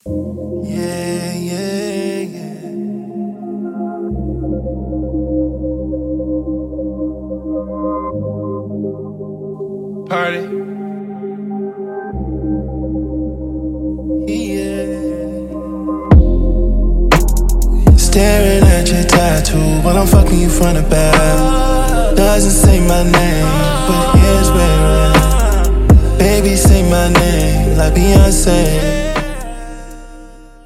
Yeah, yeah, yeah. Party. Yeah. Staring at your tattoo while I'm fucking you from the back. Doesn't say my name, but here's where I am. Baby, say my name like Beyonce.